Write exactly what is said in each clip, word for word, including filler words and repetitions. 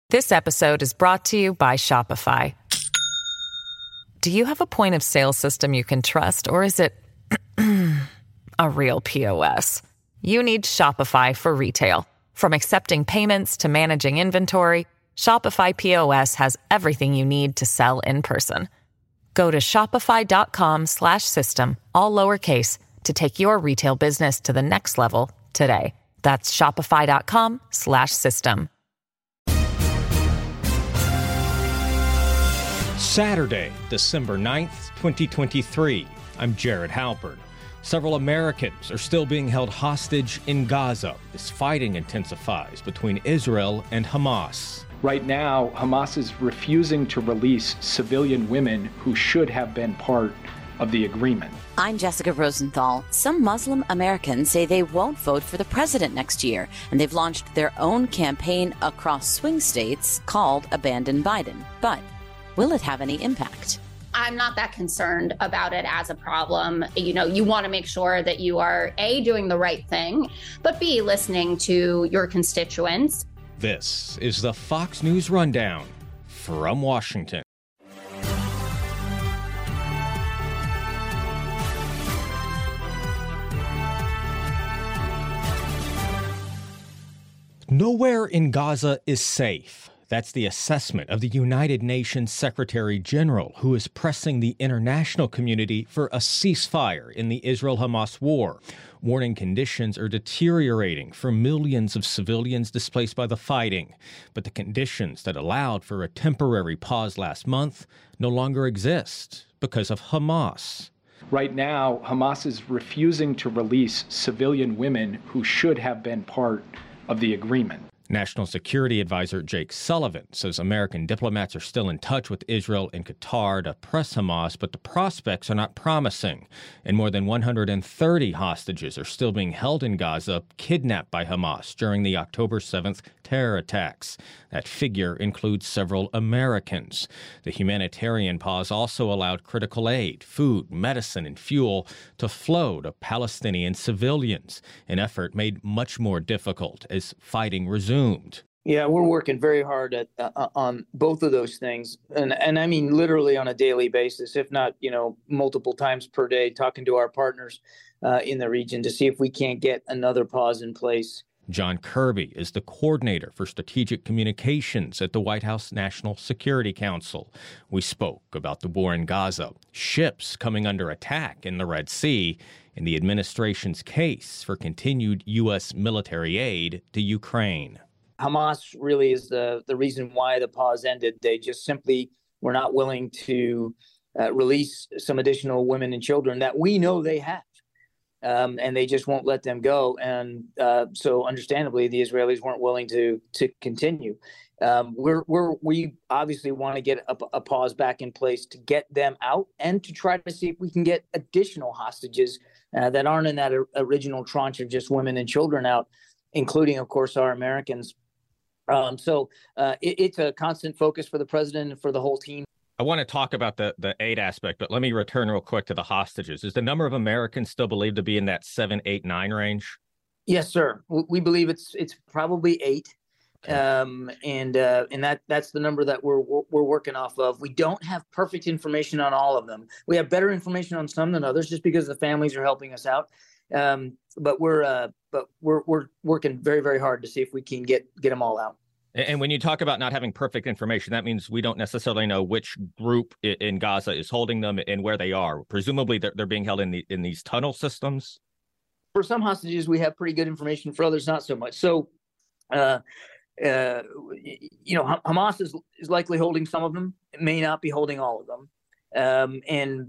This episode is brought to you by Shopify. Do you have a point of sale system you can trust, or is it a real P O S? You need Shopify for retail. From accepting payments to managing inventory, Shopify P O S has everything you need to sell in person. Go to shopify.com slash system, all lowercase, to take your retail business to the next level today. That's shopify.com slash system. Saturday, December ninth, twenty twenty-three. I'm Jared Halpern. Several Americans are still being held hostage in Gaza as fighting intensifies between Israel and Hamas. Right now, Hamas is refusing to release civilian women who should have been part of the agreement. I'm Jessica Rosenthal. Some Muslim Americans say they won't vote for the president next year, and they've launched their own campaign across swing states called Abandon Biden. But will it have any impact? I'm not that concerned about it as a problem. You know, you want to make sure that you are, A, doing the right thing, but B, listening to your constituents. This is the Fox News Rundown from Washington. Nowhere in Gaza is safe. That's the assessment of the United Nations Secretary General, who is pressing the international community for a ceasefire in the Israel-Hamas war, warning conditions are deteriorating for millions of civilians displaced by the fighting. But the conditions that allowed for a temporary pause last month no longer exist because of Hamas. Right now, Hamas is refusing to release civilian women who should have been part of the agreement. National Security Advisor Jake Sullivan says American diplomats are still in touch with Israel and Qatar to press Hamas, but the prospects are not promising. And more than one hundred thirty hostages are still being held in Gaza, kidnapped by Hamas during the October seventh terror attacks. That figure includes several Americans. The humanitarian pause also allowed critical aid, food, medicine, and fuel to flow to Palestinian civilians, an effort made much more difficult as fighting resumed. Yeah, we're working very hard at uh, on both of those things, and and I mean literally on a daily basis, if not you know multiple times per day, talking to our partners uh, in the region to see if we can't get another pause in place. John Kirby is the coordinator for strategic communications at the White House National Security Council. We spoke about the war in Gaza, ships coming under attack in the Red Sea, and the administration's case for continued U S military aid to Ukraine. Hamas really is the, the reason why the pause ended. They just simply were not willing to uh, release some additional women and children that we know they have. Um, and they just won't let them go. And uh, so understandably, the Israelis weren't willing to to continue. Um, we're, we're, we obviously want to get a, a pause back in place to get them out and to try to see if we can get additional hostages uh, that aren't in that original tranche of just women and children out, including, of course, our Americans. Um, so uh, it, it's a constant focus for the president and for the whole team. I want to talk about the, the aid aspect, but let me return real quick to the hostages. Is the number of Americans still believed to be in that seven, eight, nine range? Yes, sir. We believe it's it's probably eight. Okay. Um, and uh, and that that's the number that we're we're working off of. We don't have perfect information on all of them. We have better information on some than others, just because the families are helping us out. Um, but we're uh, but we're we're working very very hard to see if we can get get them all out. And when you talk about not having perfect information, that means we don't necessarily know which group in Gaza is holding them and where they are. Presumably, they're, they're being held in the in these tunnel systems. For some hostages, we have pretty good information. For others, not so much. So, uh, uh, you know, Hamas is, is likely holding some of them. It may not be holding all of them. Um, and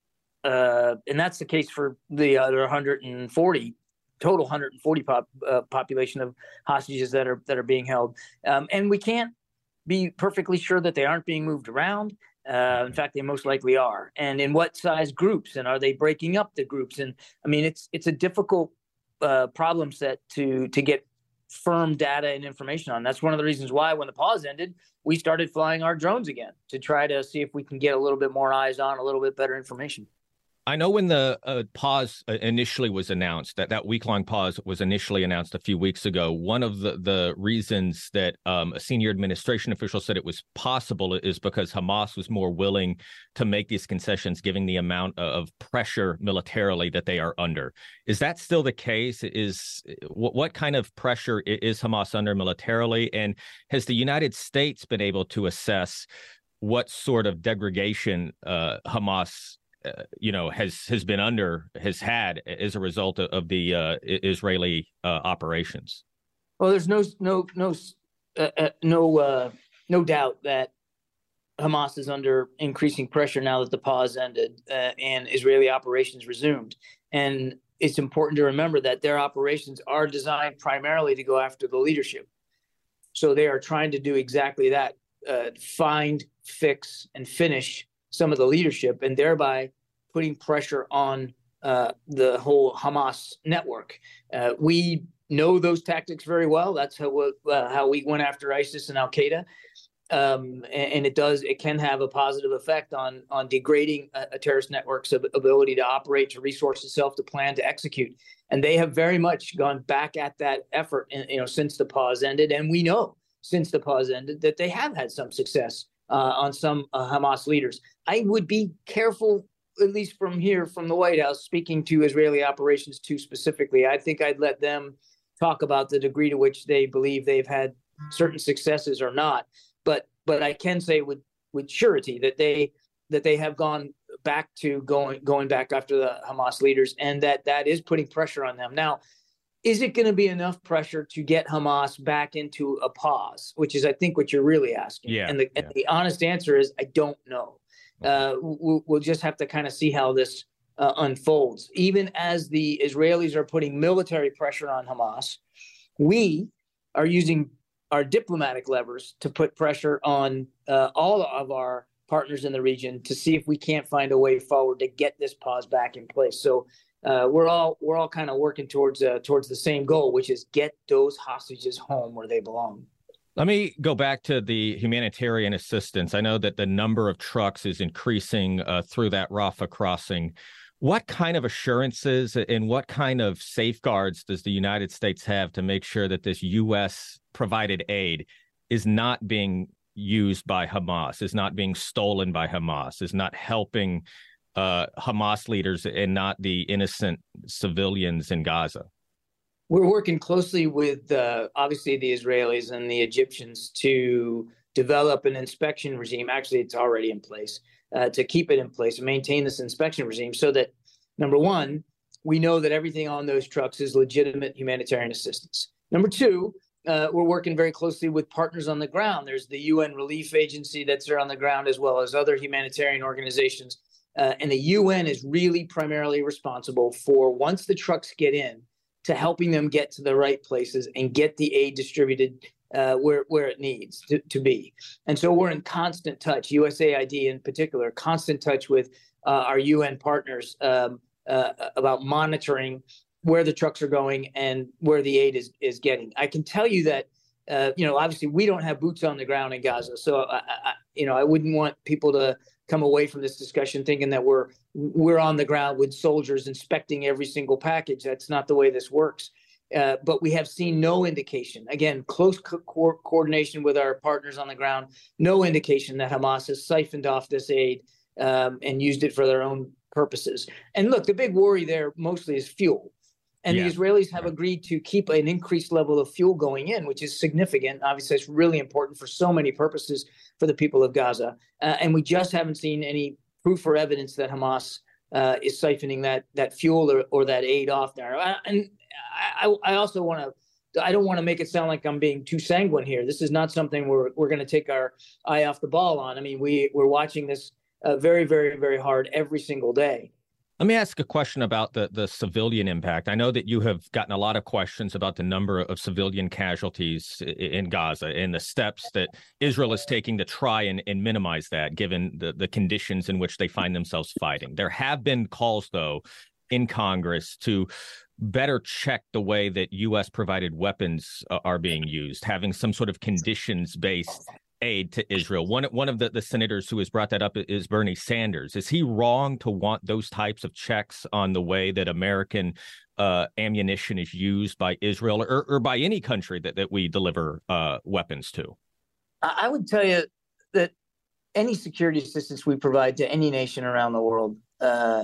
uh, and that's the case for the other one hundred forty. Total one hundred forty pop, uh, population of hostages that are that are being held, um, and we can't be perfectly sure that they aren't being moved around. Uh, in fact, they most likely are. And in what size groups? And are they breaking up the groups? And I mean, it's it's a difficult uh, problem set to to get firm data and information on. That's one of the reasons why, when the pause ended, we started flying our drones again to try to see if we can get a little bit more eyes on, a little bit better information. I know when the uh, pause initially was announced, that that week-long pause was initially announced a few weeks ago, one of the, the reasons that um, a senior administration official said it was possible is because Hamas was more willing to make these concessions, given the amount of pressure militarily that they are under. Is that still the case? Is what, what kind of pressure is Hamas under militarily? And has the United States been able to assess what sort of degradation uh, Hamas Uh, you know, has has been under, has had as a result of, of the uh, Israeli uh, operations? Well, there's no no no uh, uh, no uh, no doubt that Hamas is under increasing pressure now that the pause ended uh, and Israeli operations resumed. And it's important to remember that their operations are designed primarily to go after the leadership. So they are trying to do exactly that: uh, find, fix, and finish some of the leadership, and thereby putting pressure on uh, the whole Hamas network. Uh, we know those tactics very well. That's how uh, how we went after ISIS and Al Qaeda, um, and, and it does it can have a positive effect on on degrading a, a terrorist network's ability to operate, to resource itself, to plan, to execute. And they have very much gone back at that effort, you know, since the pause ended. And we know since the pause ended that they have had some success Uh, on some uh, Hamas leaders. I would be careful, at least from here, from the White House, speaking to Israeli operations too specifically. I think I'd let them talk about the degree to which they believe they've had certain successes or not. But but I can say with with surety that they that they have gone back to going going back after the Hamas leaders, and that that is putting pressure on them. Now, is it going to be enough pressure to get Hamas back into a pause, which is, I think, what you're really asking? Yeah, and, the, yeah. and the honest answer is, I don't know. Uh, we'll, we'll just have to kind of see how this uh, unfolds. Even as the Israelis are putting military pressure on Hamas, we are using our diplomatic levers to put pressure on uh, all of our partners in the region to see if we can't find a way forward to get this pause back in place. So Uh, we're all we're all kind of working towards uh, towards the same goal, which is get those hostages home where they belong. Let me go back to the humanitarian assistance. I know that the number of trucks is increasing uh, through that Rafah crossing. What kind of assurances and what kind of safeguards does the United States have to make sure that this U S provided aid is not being used by Hamas, is not being stolen by Hamas, is not helping Uh, Hamas leaders and not the innocent civilians in Gaza? We're working closely with, uh, obviously, the Israelis and the Egyptians to develop an inspection regime. Actually, it's already in place, uh, to keep it in place and maintain this inspection regime so that, number one, we know that everything on those trucks is legitimate humanitarian assistance. Number two, uh, we're working very closely with partners on the ground. There's the U N Relief Agency that's there on the ground, as well as other humanitarian organizations. Uh, and the U N is really primarily responsible for, once the trucks get in, to helping them get to the right places and get the aid distributed uh, where where it needs to, to be. And so we're in constant touch, U S A I D in particular, constant touch with uh, our U N partners um, uh, about monitoring where the trucks are going and where the aid is, is getting. I can tell you that, uh, you know, obviously we don't have boots on the ground in Gaza. So, I, I, you know, I wouldn't want people to come away from this discussion thinking that we're we're on the ground with soldiers inspecting every single package. That's not the way this works. Uh, but we have seen no indication, again, close co- coordination with our partners on the ground, no indication that Hamas has siphoned off this aid um, and used it for their own purposes. And look, the big worry there mostly is fuel. And yeah. the Israelis have agreed to keep an increased level of fuel going in, which is significant. Obviously, it's really important for so many purposes for the people of Gaza. Uh, and we just haven't seen any proof or evidence that Hamas uh, is siphoning that that fuel or, or that aid off there. And I, I also want to, I don't want to make it sound like I'm being too sanguine here. This is not something we're we're going to take our eye off the ball on. I mean, we we're watching this uh, very, very, very hard every single day. Let me ask a question about the, the civilian impact. I know that you have gotten a lot of questions about the number of civilian casualties in Gaza and the steps that Israel is taking to try and, and minimize that, given the, the conditions in which they find themselves fighting. There have been calls, though, in Congress to better check the way that U S provided weapons uh, are being used, having some sort of conditions-based aid to Israel. One one of the, the senators who has brought that up is Bernie Sanders. Is he wrong to want those types of checks on the way that American uh, ammunition is used by Israel or, or by any country that, that we deliver uh, weapons to? I would tell you that any security assistance we provide to any nation around the world, uh,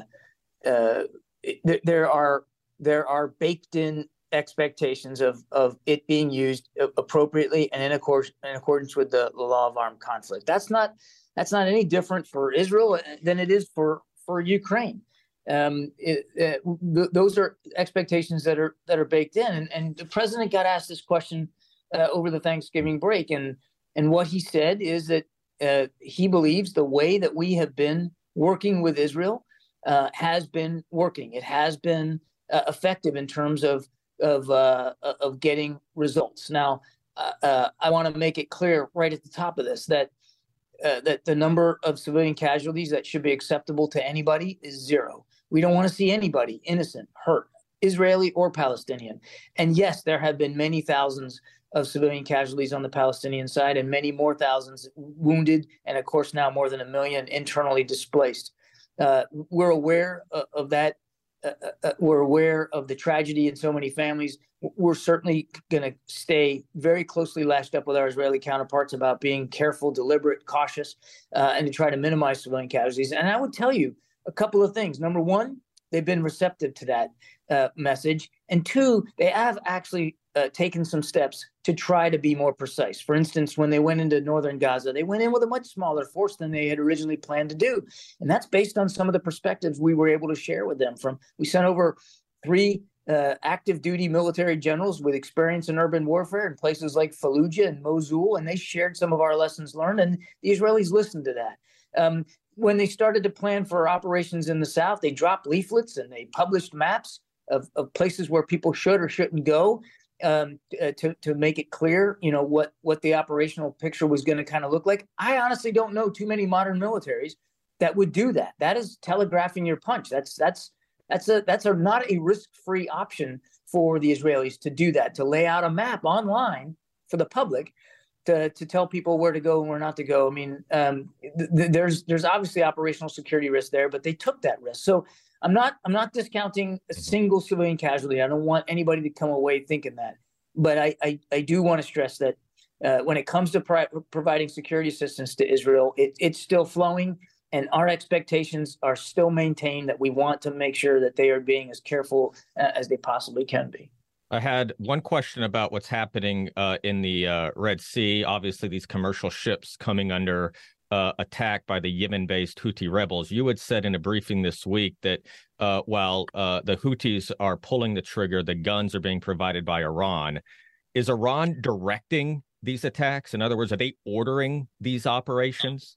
uh, there, there are there are baked in expectations of of it being used appropriately and in accordance in accordance with the, the law of armed conflict. That's not that's not any different for Israel than it is for for Ukraine. Um, it, it, th- those are expectations that are that are baked in. And, and the president got asked this question uh, over the Thanksgiving break, and and what he said is that uh, he believes the way that we have been working with Israel uh, has been working. It has been uh, effective in terms of of uh, of getting results. Now, uh, uh, I want to make it clear right at the top of this that uh, that the number of civilian casualties that should be acceptable to anybody is zero. We don't want to see anybody innocent hurt, Israeli or Palestinian. And yes, there have been many thousands of civilian casualties on the Palestinian side and many more thousands wounded, and of course now more than a million internally displaced. Uh, we're aware of, of that. Uh, uh, we're aware of the tragedy in so many families. We're certainly going to stay very closely lashed up with our Israeli counterparts about being careful, deliberate, cautious, uh, and to try to minimize civilian casualties. And I would tell you a couple of things. Number one, they've been receptive to that uh, message. And two, they have actually uh, taken some steps to try to be more precise. For instance, when they went into northern Gaza, they went in with a much smaller force than they had originally planned to do. And that's based on some of the perspectives we were able to share with them. From we sent over three uh, active duty military generals with experience in urban warfare in places like Fallujah and Mosul, and they shared some of our lessons learned, and the Israelis listened to that. Um, when they started to plan for operations in the South, they dropped leaflets and they published maps of, of places where people should or shouldn't go. Um, uh, to to make it clear, you know, what what the operational picture was going to kind of look like. I honestly don't know too many modern militaries that would do that. That is telegraphing your punch. That's that's that's a that's a not a risk-free option for the Israelis to do that, to lay out a map online for the public to to tell people where to go and where not to go. I mean, um, th- th- there's there's obviously operational security risk there, but they took that risk. So I'm not I'm not discounting a single civilian casualty. I don't want anybody to come away thinking that. But I, I, I do want to stress that uh, when it comes to pri- providing security assistance to Israel, it, it's still flowing, and our expectations are still maintained that we want to make sure that they are being as careful uh, as they possibly can be. I had one question about what's happening uh, in the uh, Red Sea. Obviously, these commercial ships coming under Uh, attack by the Yemen-based Houthi rebels. You had said in a briefing this week that uh, while uh, the Houthis are pulling the trigger, the guns are being provided by Iran. Is Iran directing these attacks? In other words, are they ordering these operations?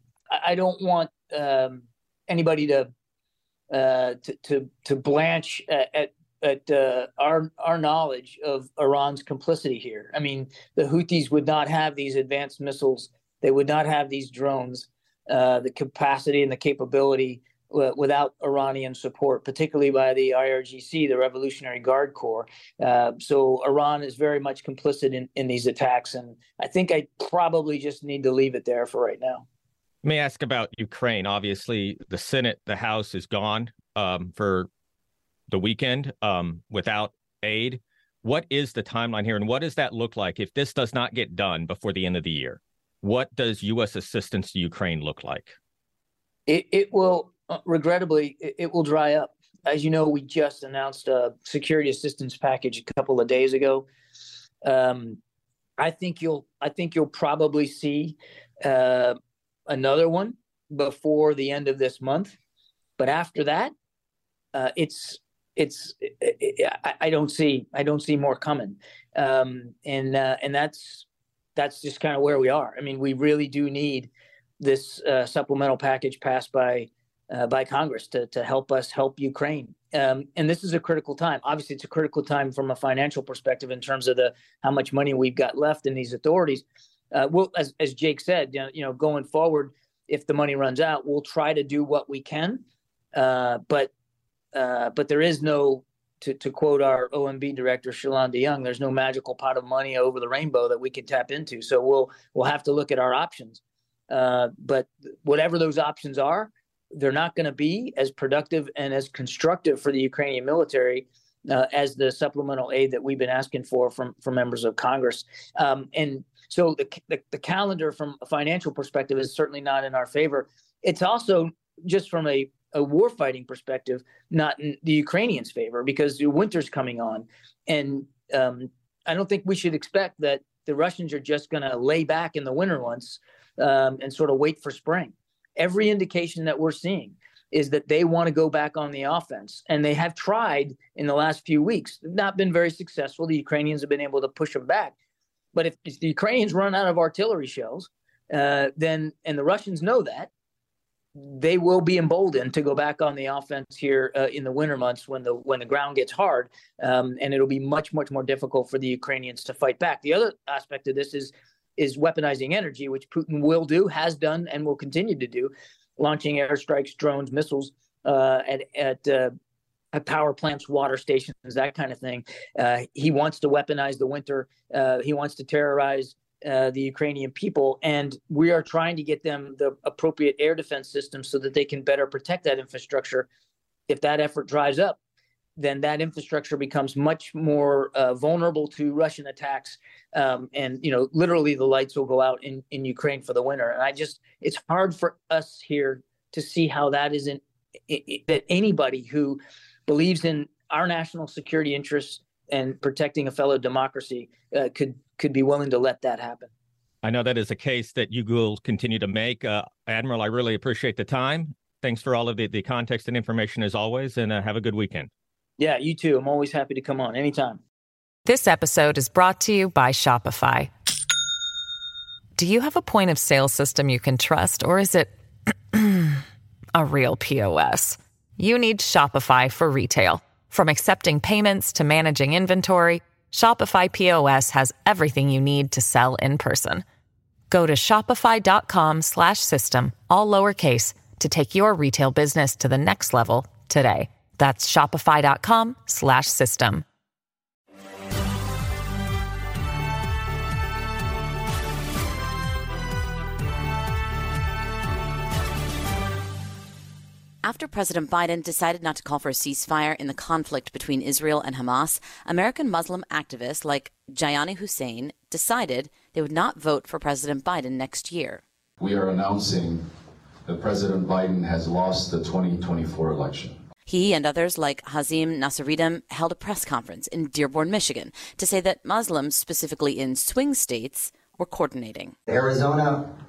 I don't want um, anybody to, uh, to to to blanch at at uh, our our knowledge of Iran's complicity here. I mean, the Houthis would not have these advanced missiles. They would not have these drones, uh, the capacity and the capability uh, without Iranian support, particularly by the I R G C, the Revolutionary Guard Corps. Uh, so Iran is very much complicit in, in these attacks. And I think I probably just need to leave it there for right now. Let me ask about Ukraine. Obviously, the Senate, the House is gone um, for the weekend um, without aid. What is the timeline here? And what does that look like if this does not get done before the end of the year? What does U S assistance to Ukraine look like? It, it will, uh, regrettably, it, it will dry up. As you know, we just announced a security assistance package a couple of days ago. Um, I think you'll, I think you'll probably see uh, another one before the end of this month. But after that, uh, it's, it's, it, I, I don't see, I don't see more coming, um, and uh, and that's. That's just kind of where we are. I mean, we really do need this uh, supplemental package passed by uh, by Congress to to help us help Ukraine. Um, and this is a critical time. Obviously, it's a critical time from a financial perspective in terms of the how much money we've got left in these authorities. Uh, we'll, as as Jake said, you know, you know, going forward, if the money runs out, we'll try to do what we can. Uh, but uh, but there is no to, to quote our O M B director, Shalon DeYoung, there's no magical pot of money over the rainbow that we can tap into. So we'll we'll have to look at our options. Uh, but whatever those options are, they're not going to be as productive and as constructive for the Ukrainian military uh, as the supplemental aid that we've been asking for from, from members of Congress. Um, and so the, the the calendar from a financial perspective is certainly not in our favor. It's also just from a a warfighting perspective, not in the Ukrainians' favor, because the winter's coming on. And um, I don't think we should expect that the Russians are just going to lay back in the winter months um, and sort of wait for spring. Every indication that we're seeing is that they want to go back on the offense. And they have tried in the last few weeks. They've not been very successful. The Ukrainians have been able to push them back. But if, if the Ukrainians run out of artillery shells, uh, then and the Russians know that, they will be emboldened to go back on the offense here uh, in the winter months when the when the ground gets hard, um, and it'll be much much more difficult for the Ukrainians to fight back. The other aspect of this is is weaponizing energy, which Putin will do, has done, and will continue to do, launching airstrikes, drones, missiles uh, at at, uh, at power plants, water stations, that kind of thing. Uh, he wants to weaponize the winter. Uh, he wants to terrorize Uh, the Ukrainian people, and we are trying to get them the appropriate air defense systems so that they can better protect that infrastructure. If that effort dries up, then that infrastructure becomes much more uh, vulnerable to Russian attacks, um, and you know, literally the lights will go out in, in Ukraine for the winter. And I just, it's hard for us here to see how that isn't it, it, that anybody who believes in our national security interests and protecting a fellow democracy uh, could could be willing to let that happen. I know that is a case that you will continue to make. Uh, Admiral, I really appreciate the time. Thanks for all of the, the context and information as always, and uh, have a good weekend. Yeah, you too. I'm always happy to come on anytime. This episode is brought to you by Shopify. Do you have a point of sale system you can trust, or is it a real P O S? You need Shopify for retail. From accepting payments to managing inventory, Shopify P O S has everything you need to sell in person. Go to shopify.com slash system, all lowercase, to take your retail business to the next level today. That's shopify.com slash system. After President Biden decided not to call for a ceasefire in the conflict between Israel and Hamas, American Muslim activists like Jayani Hussein decided they would not vote for President Biden next year. We are announcing that President Biden has lost the twenty twenty-four election. He and others like Hazim Nassereddin held a press conference in Dearborn, Michigan, to say that Muslims, specifically in swing states, were coordinating. Arizona,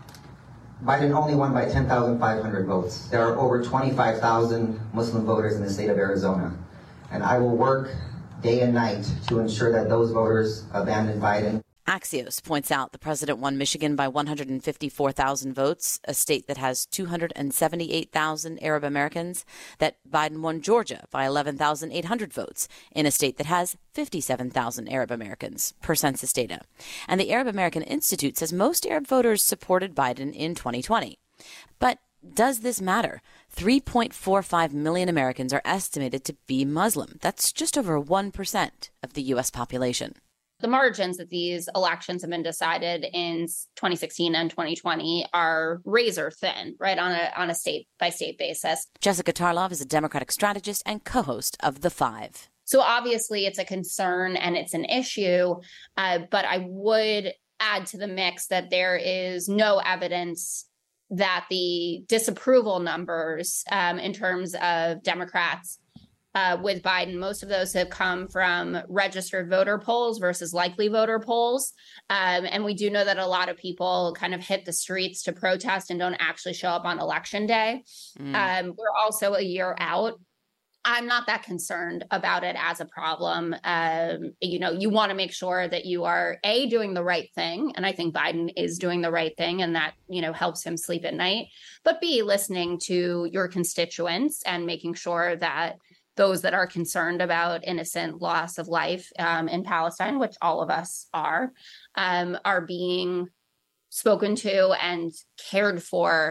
Biden only won by ten thousand five hundred votes. There are over twenty-five thousand Muslim voters in the state of Arizona. And I will work day and night to ensure that those voters abandon Biden. Axios points out the president won Michigan by one hundred fifty-four thousand votes, a state that has two hundred seventy-eight thousand Arab Americans, that Biden won Georgia by eleven thousand eight hundred votes, in a state that has fifty-seven thousand Arab Americans, per census data. And the Arab American Institute says most Arab voters supported Biden in twenty twenty. But does this matter? three point four five million Americans are estimated to be Muslim. That's just over one percent of the U S population. The margins that these elections have been decided in twenty sixteen and twenty twenty are razor thin, right, on a on a state by state basis. Jessica Tarlov is a Democratic strategist and co-host of The Five. So obviously it's a concern and it's an issue, uh, but I would add to the mix that there is no evidence that the disapproval numbers um, in terms of Democrats Uh, with Biden, most of those have come from registered voter polls versus likely voter polls. Um, and we do know that a lot of people kind of hit the streets to protest and don't actually show up on election day. Mm. Um, we're also a year out. I'm not that concerned about it as a problem. Um, you know, you want to make sure that you are, A, doing the right thing. And I think Biden is doing the right thing, and that, you know, helps him sleep at night. But B, listening to your constituents and making sure that those that are concerned about innocent loss of life um, in Palestine, which all of us are, um, are being spoken to and cared for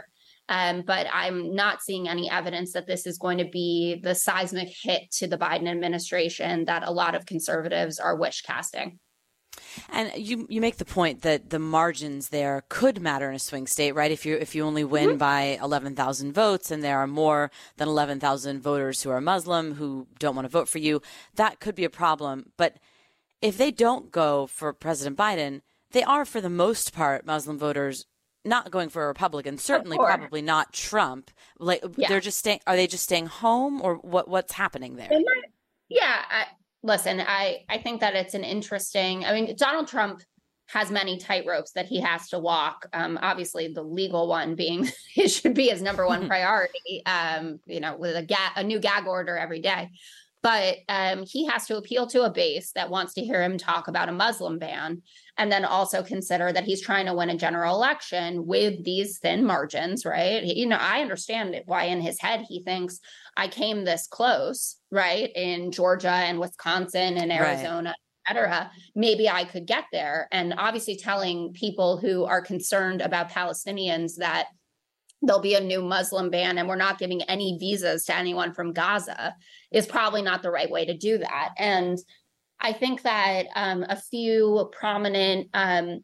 Um, but I'm not seeing any evidence that this is going to be the seismic hit to the Biden administration that a lot of conservatives are wish casting. And you you make the point that the margins there could matter in a swing state, right? If you if you only win mm-hmm. by eleven thousand votes and there are more than eleven thousand voters who are Muslim who don't want to vote for you, that could be a problem. But if they don't go for President Biden, they are, for the most part, Muslim voters not going for a Republican, certainly probably not Trump. Like yeah. they're just staying. Are they just staying home, or what? What's happening there? Yeah. I, listen, I I think that it's an interesting. I mean, Donald Trump has many tightropes that he has to walk. Um, obviously, the legal one being it should be his number one priority. Um, you know, with a ga- a new gag order every day. But um, he has to appeal to a base that wants to hear him talk about a Muslim ban, and then also consider that he's trying to win a general election with these thin margins, right? You know, I understand why in his head he thinks I came this close, right? In Georgia and Wisconsin and Arizona, right. et cetera. Maybe I could get there. And obviously telling people who are concerned about Palestinians that there'll be a new Muslim ban and we're not giving any visas to anyone from Gaza is probably not the right way to do that. And I think that um, a few prominent um,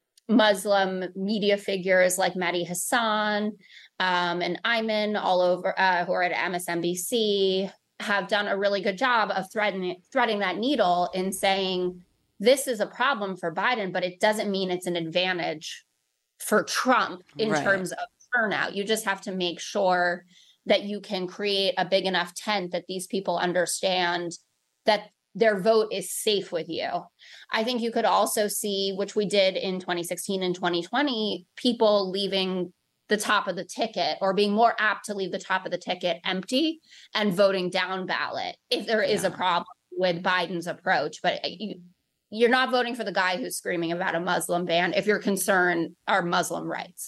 Muslim media figures like Mehdi Hassan um, and Ayman all over, uh, who are at M S N B C, have done a really good job of threading, threading that needle in saying this is a problem for Biden, but it doesn't mean it's an advantage for Trump in right. terms of turnout. You just have to make sure that you can create a big enough tent that these people understand that their vote is safe with you. I think you could also see, which we did in twenty sixteen and twenty twenty, people leaving the top of the ticket or being more apt to leave the top of the ticket empty and voting down ballot if there is yeah. a problem with Biden's approach. But you, you're not voting for the guy who's screaming about a Muslim ban if your concern are Muslim rights.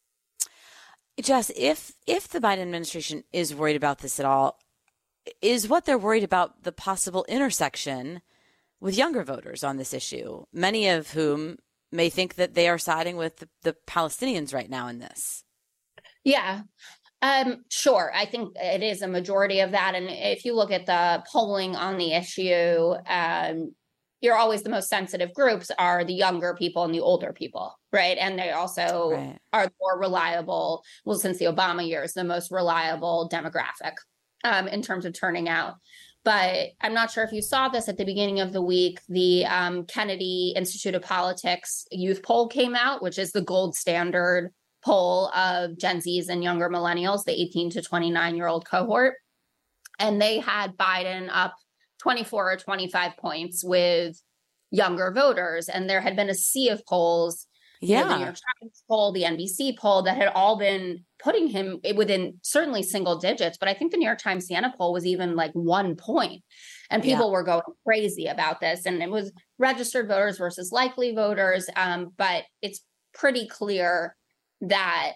Jess, if if the Biden administration is worried about this at all, is what they're worried about the possible intersection with younger voters on this issue, many of whom may think that they are siding with the, the Palestinians right now in this? Yeah, um, sure. I think it is a majority of that. And if you look at the polling on the issue, um, you're always the most sensitive groups are the younger people and the older people, right? And they also right. are more reliable, well, since the Obama years, the most reliable demographic um, in terms of turning out. But I'm not sure if you saw this at the beginning of the week, the um, Kennedy Institute of Politics youth poll came out, which is the gold standard poll of Gen Zs and younger millennials, the eighteen to twenty-nine year old cohort. And they had Biden up twenty-four or twenty-five points with younger voters. And there had been a sea of polls, yeah. you know, the New York Times poll, the N B C poll that had all been putting him within certainly single digits. But I think the New York Times Siena poll was even like one point. And people yeah. were going crazy about this. And it was registered voters versus likely voters. Um, but it's pretty clear that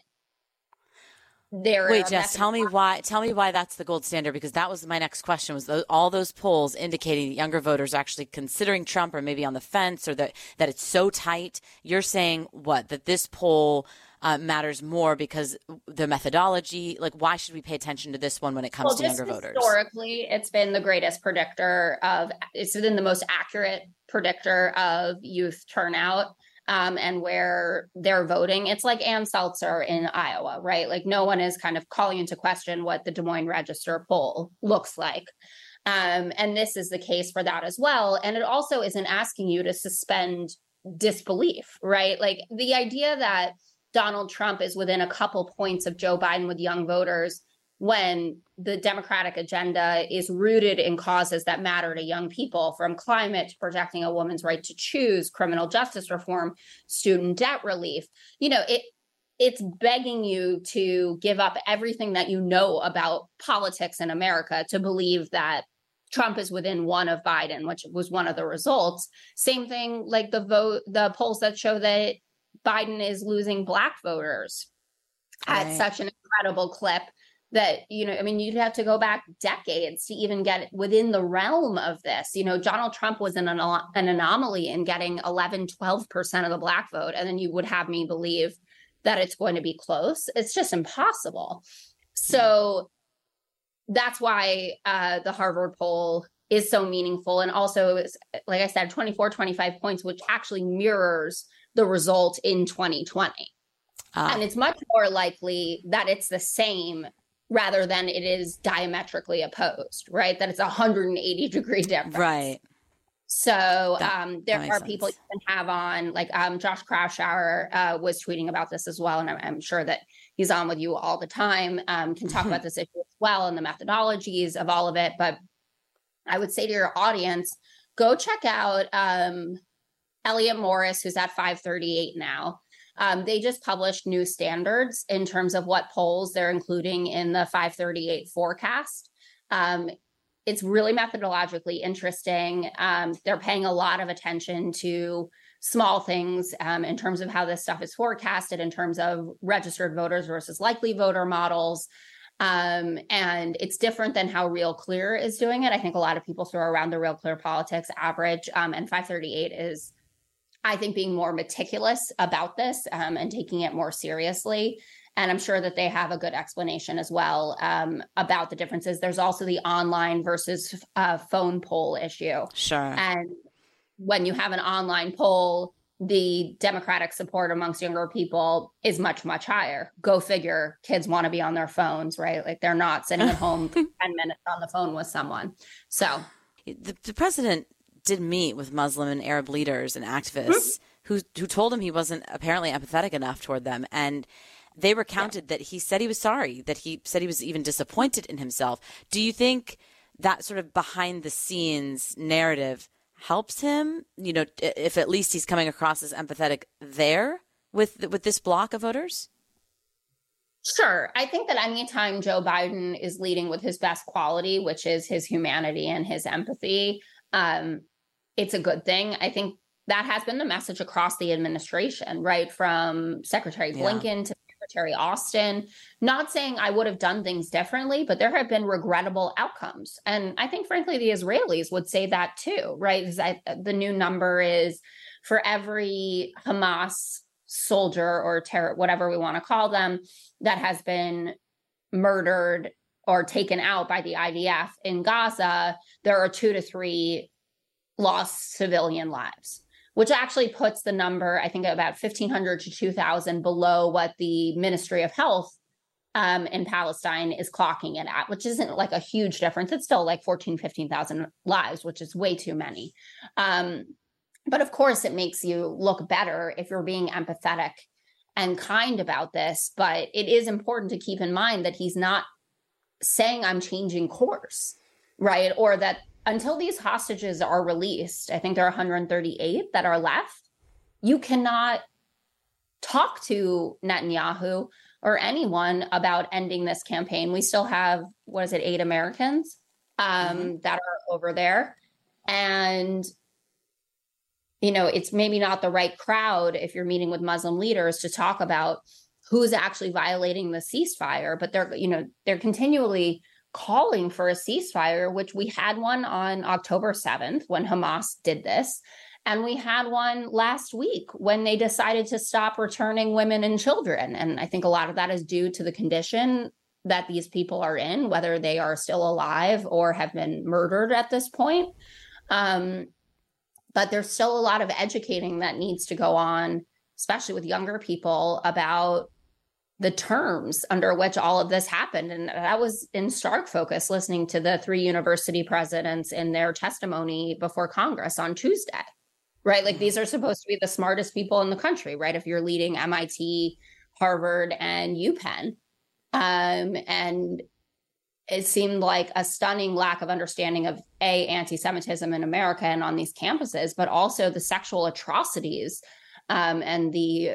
There Wait, Jess, tell me why. Tell me why that's the gold standard, because that was my next question. Was those, all those polls indicating that younger voters are actually considering Trump, or maybe on the fence, or that that it's so tight? You're saying what? That this poll uh, matters more because the methodology. Like, why should we pay attention to this one when it comes well, to younger voters? Historically, it's been the greatest predictor of. It's been the most accurate predictor of youth turnout. Um, and where they're voting. It's like Ann Seltzer in Iowa, right? Like no one is kind of calling into question what the Des Moines Register poll looks like. Um, and this is the case for that as well. And it also isn't asking you to suspend disbelief, right? Like the idea that Donald Trump is within a couple points of Joe Biden with young voters when the Democratic agenda is rooted in causes that matter to young people, from climate to protecting a woman's right to choose, criminal justice reform, student debt relief. You know, it it's begging you to give up everything that you know about politics in America to believe that Trump is within one of Biden, which was one of the results. Same thing like the vote, the polls that show that Biden is losing Black voters right. at such an incredible clip. That, you know, I mean, you'd have to go back decades to even get within the realm of this. You know, Donald Trump was an, an anomaly in getting eleven, twelve percent of the Black vote. And then you would have me believe that it's going to be close. It's just impossible. So that's why uh, the Harvard poll is so meaningful. And also, like I said, twenty-four, twenty-five points, which actually mirrors the result in twenty twenty. Uh, and it's much more likely that it's the same rather than it is diametrically opposed, right? That it's a one hundred eighty degree difference. Right. So that, um, there are sense. people you can have on, like um, Josh Kraushaar uh, was tweeting about this as well. And I'm, I'm sure that he's on with you all the time, um, can talk about this issue as well and the methodologies of all of it. But I would say to your audience, go check out um, Elliot Morris, who's at five thirty-eight now. Um, they just published new standards in terms of what polls they're including in the five thirty-eight forecast. Um, it's really methodologically interesting. Um, they're paying a lot of attention to small things um, in terms of how this stuff is forecasted, in terms of registered voters versus likely voter models. Um, and it's different than how Real Clear is doing it. I think a lot of people throw around the Real Clear Politics average, um, and five thirty-eight is, I think, being more meticulous about this um, and taking it more seriously. And I'm sure that they have a good explanation as well um, about the differences. There's also the online versus uh, phone poll issue. Sure. And when you have an online poll, the Democratic support amongst younger people is much, much higher. Go figure, kids want to be on their phones, right? Like they're not sitting at home for ten minutes on the phone with someone. So the, the president did meet with Muslim and Arab leaders and activists mm-hmm. who who told him he wasn't apparently empathetic enough toward them. And they recounted yeah. that he said he was sorry, that he said he was even disappointed in himself. Do you think that sort of behind the scenes narrative helps him, you know, if at least he's coming across as empathetic there with with this block of voters? Sure. I think that anytime Joe Biden is leading with his best quality, which is his humanity and his empathy, um, it's a good thing. I think that has been the message across the administration, right? From Secretary Blinken yeah. to Secretary Austin, not saying I would have done things differently, but there have been regrettable outcomes. And I think, frankly, the Israelis would say that too, right? The new number is for every Hamas soldier or terror, whatever we want to call them, that has been murdered or taken out by the I D F in Gaza, there are two to three lost civilian lives, which actually puts the number, I think, about fifteen hundred to two thousand below what the Ministry of Health um, in Palestine is clocking it at, which isn't like a huge difference. It's still like fourteen, fifteen thousand lives, which is way too many. Um, but of course, it makes you look better if you're being empathetic and kind about this. But it is important to keep in mind that he's not saying I'm changing course, right? Or that until these hostages are released, I think there are one hundred thirty-eight that are left, you cannot talk to Netanyahu or anyone about ending this campaign. We still have, what is it, eight Americans um, mm-hmm. that are over there. And, you know, it's maybe not the right crowd if you're meeting with Muslim leaders to talk about who's actually violating the ceasefire, but they're, you know, they're continually calling for a ceasefire, which we had one on October seventh when Hamas did this. And we had one last week when they decided to stop returning women and children. And I think a lot of that is due to the condition that these people are in, whether they are still alive or have been murdered at this point. Um, but there's still a lot of educating that needs to go on, especially with younger people, about the terms under which all of this happened. And that was in stark focus listening to the three university presidents in their testimony before Congress on Tuesday, right? Like these are supposed to be the smartest people in the country, right? If you're leading M I T, Harvard, and UPenn. Um, and it seemed like a stunning lack of understanding of A, anti-Semitism in America and on these campuses, but also the sexual atrocities um, and the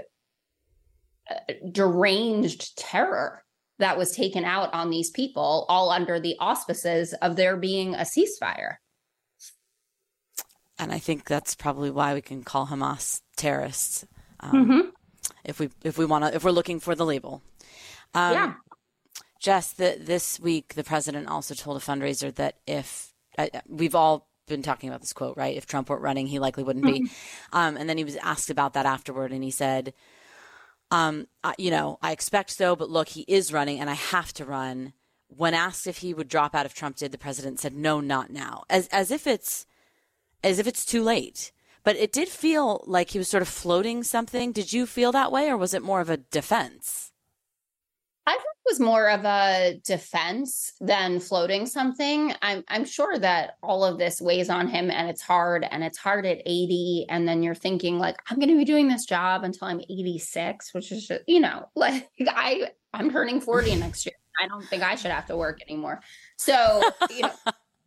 deranged terror that was taken out on these people, all under the auspices of there being a ceasefire. And I think that's probably why we can call Hamas terrorists, um, mm-hmm. if we if we want to if we're looking for the label. Um, yeah. Jess, the, this week the president also told a fundraiser that if uh, we've all been talking about this quote, right? If Trump weren't running, he likely wouldn't mm-hmm. be. Um, and then he was asked about that afterward, and he said, Um, I, you know, I expect so, but look, he is running and I have to run. When asked if he would drop out if Trump did, the president said, no, not now, as as if it's as if it's too late. But it did feel like he was sort of floating something. Did you feel that way, or was it more of a defense? I think it was more of a defense than floating something. I'm I'm sure that all of this weighs on him, and it's hard, and it's hard at eighty. And then you're thinking, like, I'm going to be doing this job until I'm eighty-six, which is just, you know, like I I'm turning forty next year. I don't think I should have to work anymore. So, you know,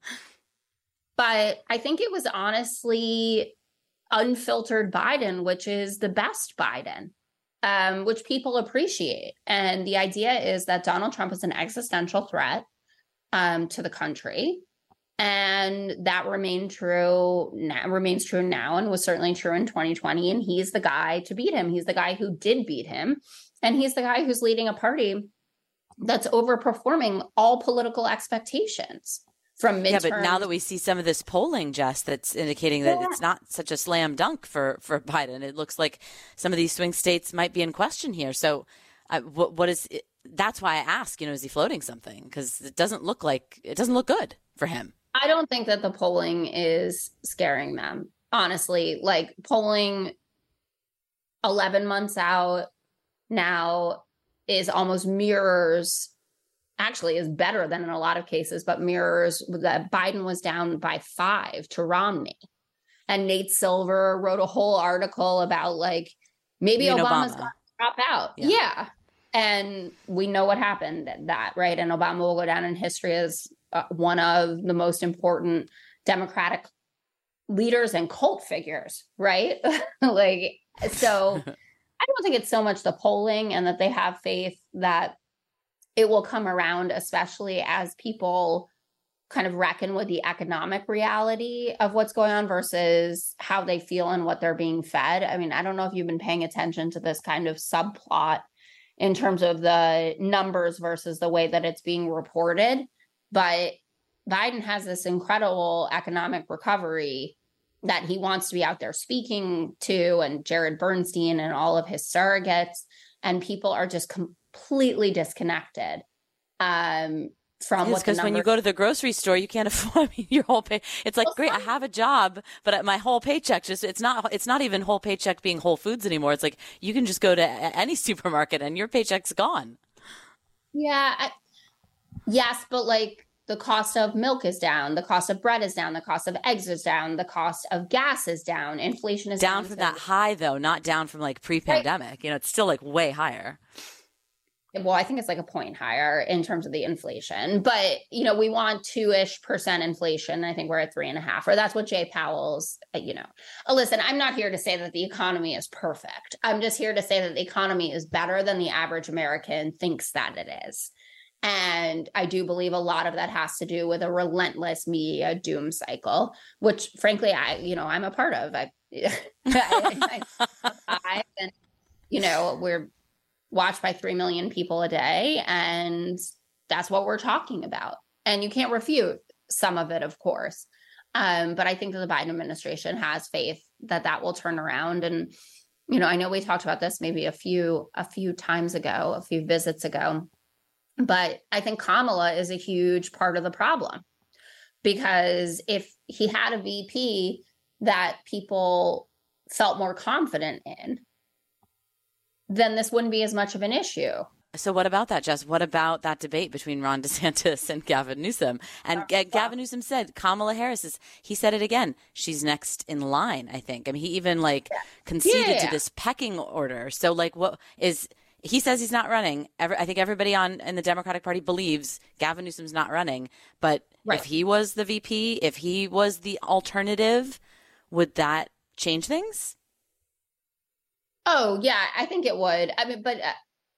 but I think it was honestly unfiltered Biden, which is the best Biden. Um, which people appreciate. And the idea is that Donald Trump is an existential threat um, to the country. And that remained true now, remains true now, and was certainly true in twenty twenty. And he's the guy to beat him. He's the guy who did beat him. And he's the guy who's leading a party that's overperforming all political expectations. From midterms. Yeah, but now that we see some of this polling, Jess, that's indicating that yeah. it's not such a slam dunk for, for Biden. It looks like some of these swing states might be in question here. So uh, what, what is it? That's why I ask, you know, is he floating something? Because it doesn't look like it doesn't look good for him. I don't think that the polling is scaring them, honestly. Like polling eleven months out now is almost mirrors actually is better than in a lot of cases, but mirrors that Biden was down by five to Romney. And Nate Silver wrote a whole article about like, maybe Obama's Obama. Got to drop out. Yeah. yeah. And we know what happened at that, right? And Obama will go down in history as uh, one of the most important Democratic leaders and cult figures, right? like, so I don't think it's so much the polling and that they have faith that it will come around, especially as people kind of reckon with the economic reality of what's going on versus how they feel and what they're being fed. I mean, I don't know if you've been paying attention to this kind of subplot in terms of the numbers versus the way that it's being reported, but Biden has this incredible economic recovery that he wants to be out there speaking to, and Jared Bernstein and all of his surrogates, and people are just com- completely disconnected um, from what the because when you go to the grocery store, you can't afford I mean, your whole pay. It's like, well, great, I have a job, but my whole paycheck just, it's not, it's not even whole paycheck being Whole Foods anymore. It's like, you can just go to any supermarket and your paycheck's gone. Yeah. I, yes. But like the cost of milk is down. The cost of bread is down. The cost of eggs is down. The cost of gas is down. Inflation is down. Down from that high though, not down from like pre-pandemic. Right. You know, it's still like way higher. Well, I think it's like a point higher in terms of the inflation, but you know, we want two-ish percent inflation. I think we're at three and a half, or that's what Jay Powell's, you know, uh, listen, I'm not here to say that the economy is perfect. I'm just here to say that the economy is better than the average American thinks that it is. And I do believe a lot of that has to do with a relentless media doom cycle, which frankly, I, you know, I'm a part of. I, I, I, I and, you know, we're watched by three million people a day. And that's what we're talking about. And you can't refute some of it, of course. Um, but I think that the Biden administration has faith that that will turn around. And, you know, I know we talked about this maybe a few, a few times ago, a few visits ago, but I think Kamala is a huge part of the problem, because if he had a V P that people felt more confident in, then this wouldn't be as much of an issue. So what about that, Jess? What about that debate between Ron DeSantis and Gavin Newsom? And uh, Gavin Newsom said Kamala Harris is, he said it again, she's next in line, I think. I mean, he even like yeah. conceded yeah. to this pecking order. So like what is, he says he's not running. Every, I think everybody on in the Democratic Party believes Gavin Newsom's not running. But right. if he was the V P, if he was the alternative, would that change things? Oh, yeah, I think it would. I mean, but uh,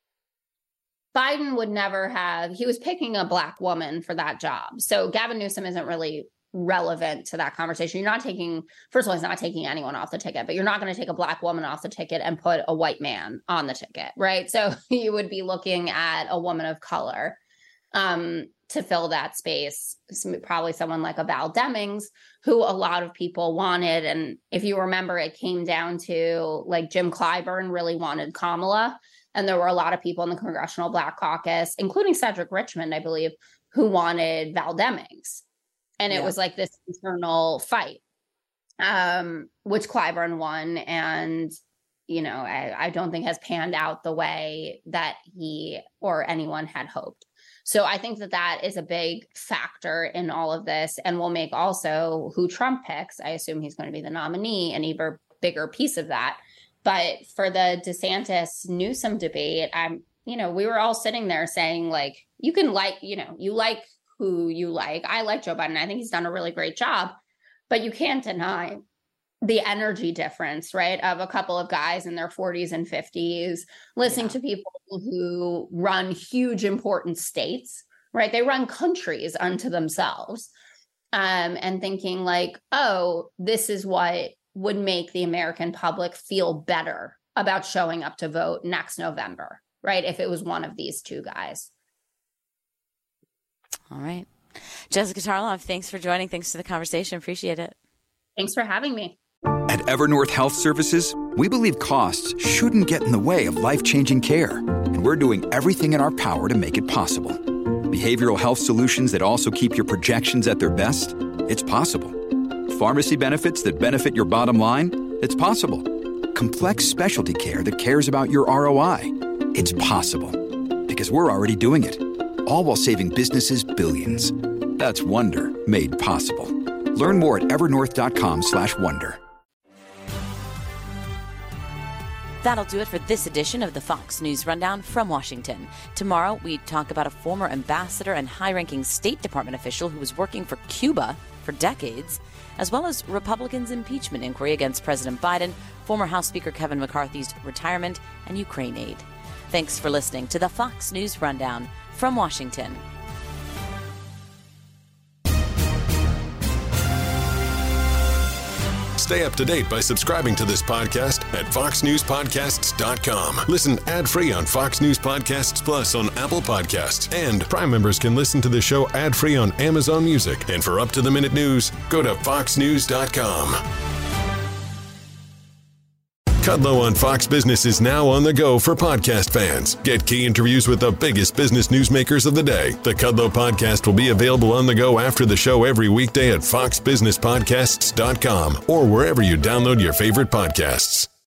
Biden would never have, he was picking a Black woman for that job. So Gavin Newsom isn't really relevant to that conversation. You're not taking, first of all, he's not taking anyone off the ticket, but you're not going to take a Black woman off the ticket and put a white man on the ticket, right? So you would be looking at a woman of color um, to fill that space, probably someone like a Val Demings, who a lot of people wanted. And if you remember, it came down to like Jim Clyburn really wanted Kamala. And there were a lot of people in the Congressional Black Caucus, including Cedric Richmond, I believe, who wanted Val Demings. And it yeah. was like this internal fight, um, which Clyburn won. And, you know, I, I don't think has panned out the way that he or anyone had hoped. So I think that that is a big factor in all of this, and will make also who Trump picks. I assume he's going to be the nominee, an even bigger piece of that. But for the DeSantis Newsom debate, I'm, you know, we were all sitting there saying, like, you can like, you know, you like who you like. I like Joe Biden. I think he's done a really great job, but you can't deny the energy difference, right, of a couple of guys in their forties and fifties listening yeah. to people who run huge, important states, right? They run countries unto themselves, um, and thinking like, oh, this is what would make the American public feel better about showing up to vote next November, right? If it was one of these two guys. All right. Jessica Tarlov, thanks for joining. Thanks for the conversation. Appreciate it. Thanks for having me. At Evernorth Health Services, we believe costs shouldn't get in the way of life-changing care, and we're doing everything in our power to make it possible. Behavioral health solutions that also keep your projections at their best? It's possible. Pharmacy benefits that benefit your bottom line? It's possible. Complex specialty care that cares about your R O I? It's possible. Because we're already doing it. All while saving businesses billions. That's Wonder made possible. Learn more at evernorth.com slash wonder. That'll do it for this edition of the Fox News Rundown from Washington. Tomorrow, we talk about a former ambassador and high-ranking State Department official who was working for Cuba for decades, as well as Republicans' impeachment inquiry against President Biden, former House Speaker Kevin McCarthy's retirement, and Ukraine aid. Thanks for listening to the Fox News Rundown from Washington. Stay up to date by subscribing to this podcast at fox news podcasts dot com. Listen ad-free on Fox News Podcasts Plus on Apple Podcasts. And Prime members can listen to the show ad-free on Amazon Music. And for up-to-the-minute news, go to fox news dot com. Kudlow on Fox Business is now on the go for podcast fans. Get key interviews with the biggest business newsmakers of the day. The Kudlow podcast will be available on the go after the show every weekday at fox business podcasts dot com or wherever you download your favorite podcasts.